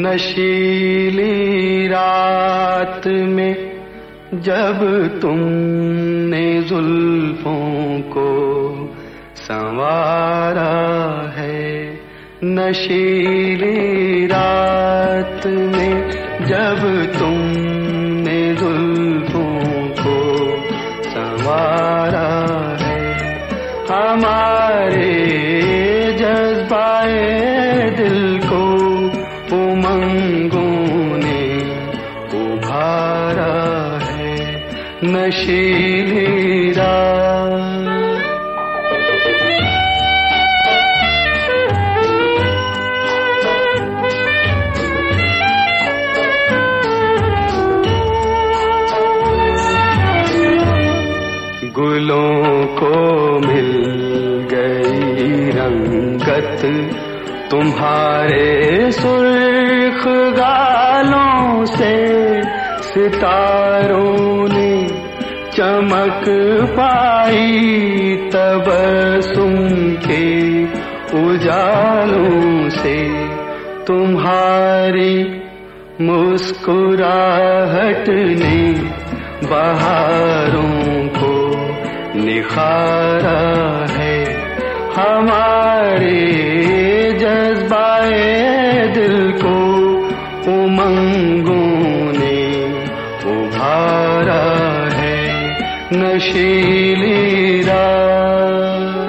नशीली रात में जब तुमने जुल्फों को संवारा है, नशीली रात में जब तुमने जुल्फों को संवारा है, हमारे जज्बाए दिल को उमंगों ने उभारा है, नशीली रात। गुलों को मिल गई रंगत तुम्हारे सुर्ख गालों से, सितारों ने चमक पाई तबस्सुम के उजालों से, तुम्हारी मुस्कुराहट ने बहारों को निखारा है, हमारे जज्बाए दिल को उमंगों ने उभारा है, नशीली रात।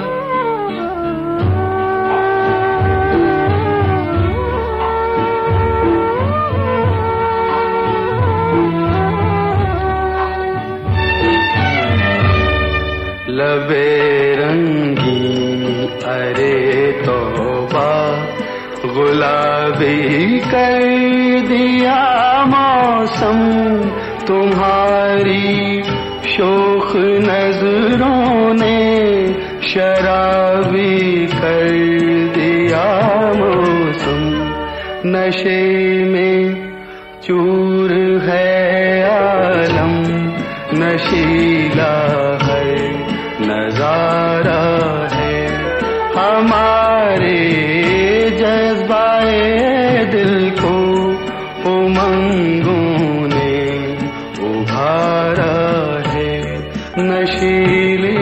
लबे रंगी अरे तौबा, गुलाबी कर दिया मौसम, तुम्हारी शोख नजरों ने शराबी कर दिया मौसम, नशे में चूर है आलम, नशीला है नजारा है, हमारे जज्बाए दिल को उमंगों ने उभारा है, नशीली